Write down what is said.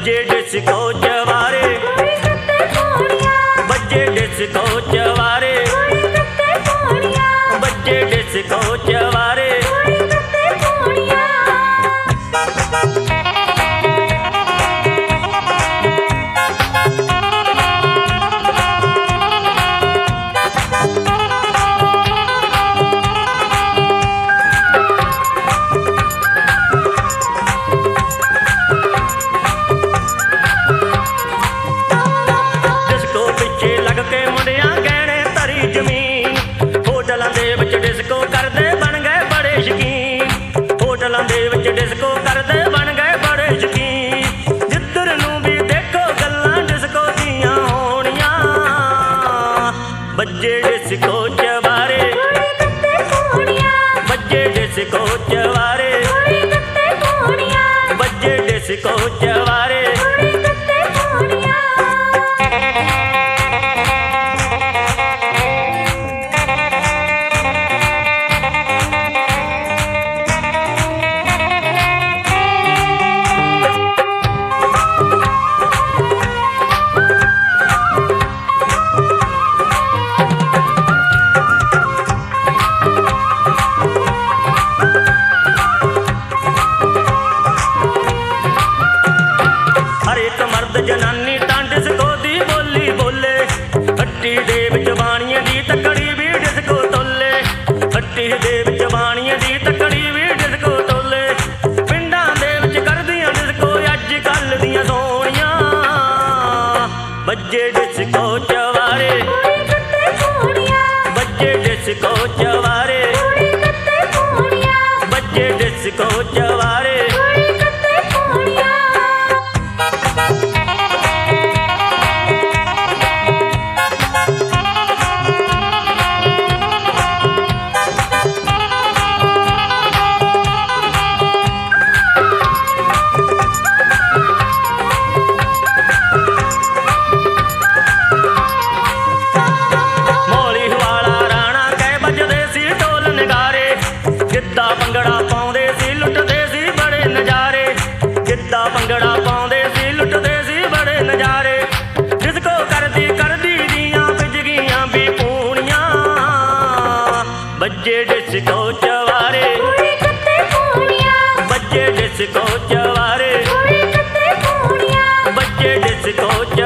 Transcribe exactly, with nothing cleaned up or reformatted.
बजे डिस्को चवारे, बजे डिस्को चवारे, बजे डिस्को चवारे। डिस्को करदे बन गए बड़े शकीन, होटलों दे विच डिस्को करदे बन गए बड़े शकीन। जिधर नूं भी देखो गल्लां डिस्को दियां होणियां, बजे डिस्को चवारे, बजे डिस्को चवारे, बजे डिस्को चवारे। जनानी तां डिस्को दी बोली बोले, हट्टी दे विच बाणियां दी तकड़ी भी डिस्को तोले, हट्टी दे विच बाणियां दी तकड़ी भी डिस्को तोले। पिंडां दे विच करदियां डिस्को अज कल दियां सोहणियां, बजे डिस्को चवारे, बजे डिस्को चवारे, बजे डिस्को चवारे। भंगड़ा पाउंदे सी लुटदे सी बड़े नजारे, गिद्धा भंगड़ा पाउंदे सी लुटदे सी बड़े नजारे। डिस्को करदी करदी दियां विज गियां भी पूनियां, बजे डिस्को चवारे, बजे डिस्को चवारे, बजे डिस्को चवारे।